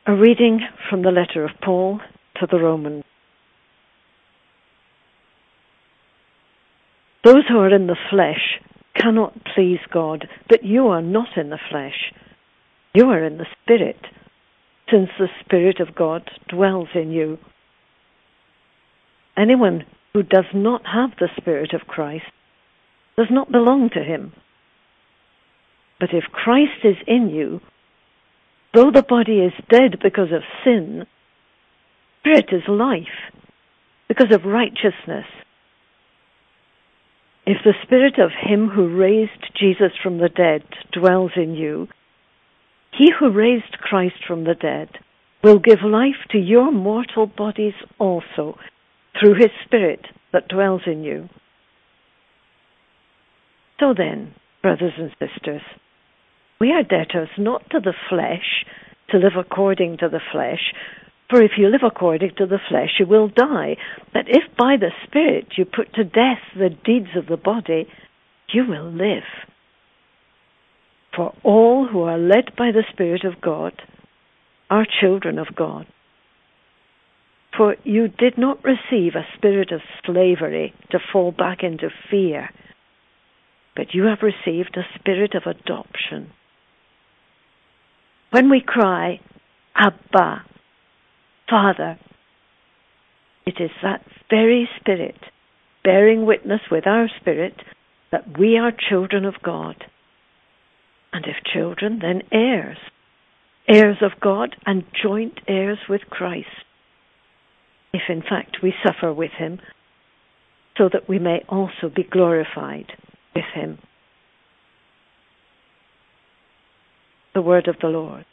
A reading from the letter of Paul to the Romans. Those who are in the flesh cannot please God, but you are not in the flesh. You are in the Spirit, since the Spirit of God dwells in you. Anyone who does not have the Spirit of Christ does not belong to him. But if Christ is in you, though the body is dead because of sin, the Spirit is life because of righteousness. If the Spirit of him who raised Jesus from the dead dwells in you, he who raised Christ from the dead will give life to your mortal bodies also through his Spirit that dwells in you. So then, brothers and sisters, we are debtors not to the flesh, to live according to the flesh. For if you live according to the flesh, you will die. But if by the Spirit you put to death the deeds of the body, you will live. For all who are led by the Spirit of God are children of God. For you did not receive a spirit of slavery to fall back into fear, but you have received a spirit of adoption. When we cry, Abba, Father, it is that very Spirit bearing witness with our spirit that we are children of God. And if children, then heirs, heirs of God and joint heirs with Christ, if in fact we suffer with him, so that we may also be glorified with him. The word of the Lord.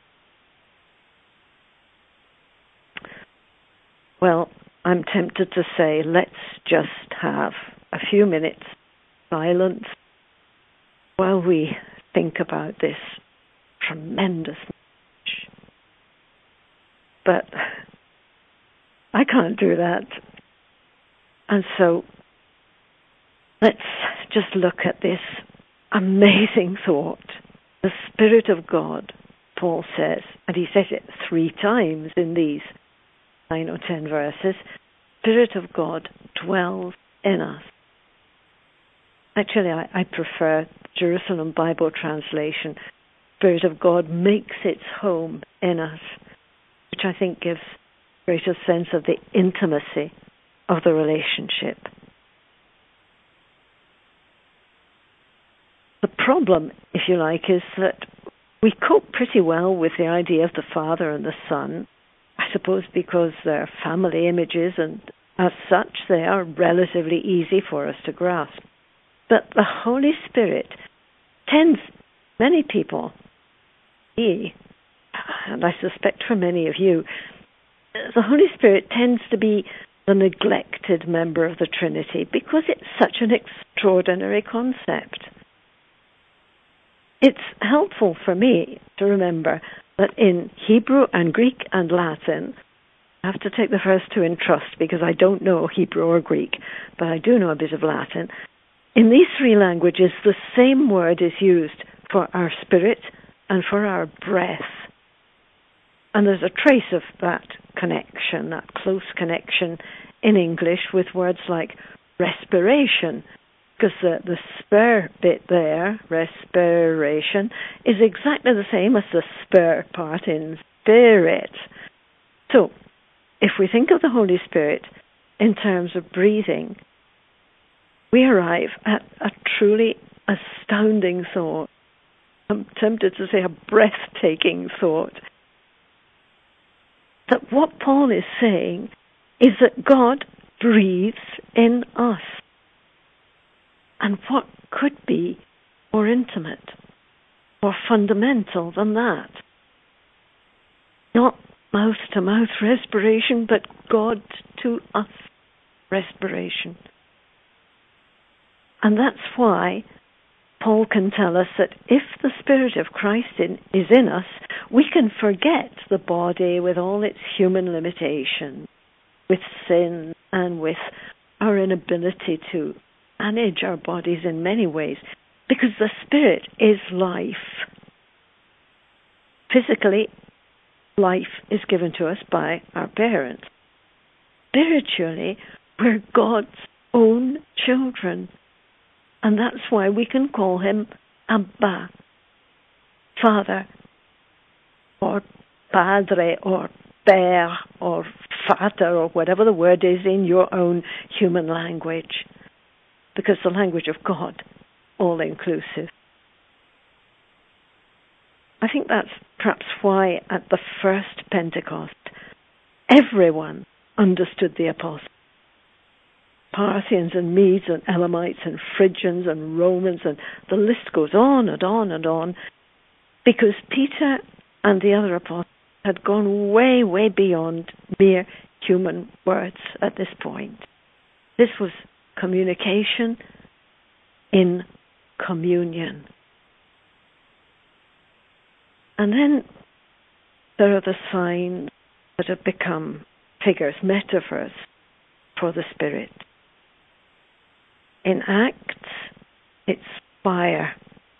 Well, I'm tempted to say, let's just have a few minutes silence while we think about this tremendous message. But I can't do that. And so let's just look at this amazing thought. The Spirit of God, Paul says, and he says it 3 times in these 9 or 10 verses, Spirit of God dwells in us. Actually, I prefer Jerusalem Bible translation. Spirit of God makes its home in us, which I think gives greater sense of the intimacy of the relationship. The problem, if you like, is that we cope pretty well with the idea of the Father and the Son, I suppose because they're family images and as such they are relatively easy for us to grasp. But the Holy Spirit tends, many people, and I suspect for many of you, the Holy Spirit tends to be the neglected member of the Trinity because it's such an extraordinary concept. It's helpful for me to remember that in Hebrew and Greek and Latin, I have to take the first 2 in trust because I don't know Hebrew or Greek, but I do know a bit of Latin. In these 3 languages, the same word is used for our spirit and for our breath. And there's a trace of that connection, that close connection in English with words like respiration, because the spur bit there, respiration, is exactly the same as the spur part in spirit. So, if we think of the Holy Spirit in terms of breathing, we arrive at a truly astounding thought. I'm tempted to say a breathtaking thought. That what Paul is saying is that God breathes in us. And what could be more intimate, more fundamental than that? Not mouth-to-mouth respiration, but God to us respiration. And that's why Paul can tell us that if the Spirit of Christ is in us, we can forget the body with all its human limitations, with sin and with our inability to manage our bodies in many ways, because the Spirit is life. Physically, life is given to us by our parents. Spiritually, we're God's own children. And that's why we can call him Abba, Father, or Padre, or Père, or Vater, or whatever the word is in your own human language. Because the language of God, all-inclusive. I think that's perhaps why at the first Pentecost, everyone understood the apostles. Parthians and Medes and Elamites and Phrygians and Romans, and the list goes on and on and on, because Peter and the other apostles had gone way, way beyond mere human words at this point. This was communication in communion. And then there are the signs that have become figures, metaphors for the Spirit. In Acts, it's fire,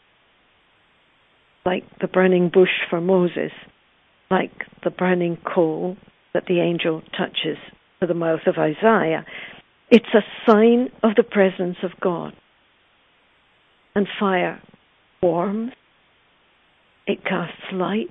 like the burning bush for Moses, like the burning coal that the angel touches to the mouth of Isaiah. It's a sign of the presence of God. And fire warms, it casts light,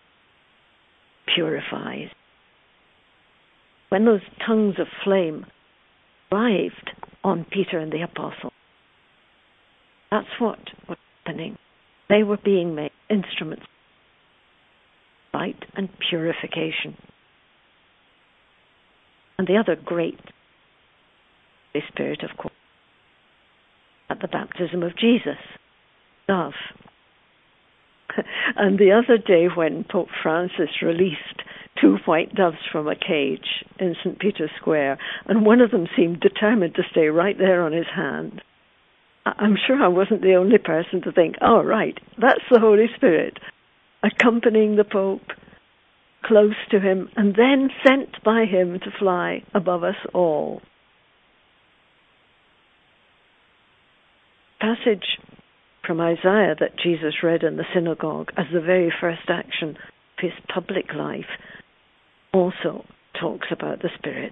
purifies. When those tongues of flame arrived on Peter and the apostles, that's what was happening. They were being made instruments of light and purification. And the other great Holy Spirit, of course, at the baptism of Jesus, dove. And the other day when Pope Francis released 2 white doves from a cage in St. Peter's Square, and one of them seemed determined to stay right there on his hand, I'm sure I wasn't the only person to think, oh, right, that's the Holy Spirit, accompanying the Pope close to him, and then sent by him to fly above us all. Passage from Isaiah that Jesus read in the synagogue as the very first action of his public life also talks about the Spirit.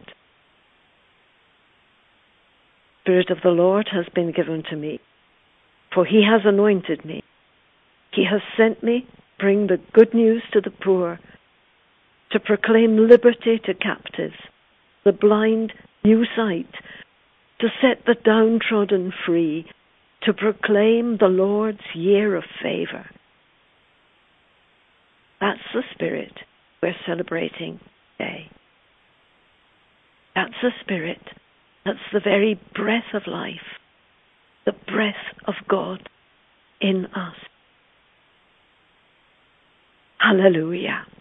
The Spirit of the Lord has been given to me, for he has anointed me. He has sent me to bring the good news to the poor, to proclaim liberty to captives, the blind new sight, to set the downtrodden free, to proclaim the Lord's year of favor. That's the Spirit we're celebrating today. That's the Spirit. That's the very breath of life, the breath of God in us. Hallelujah.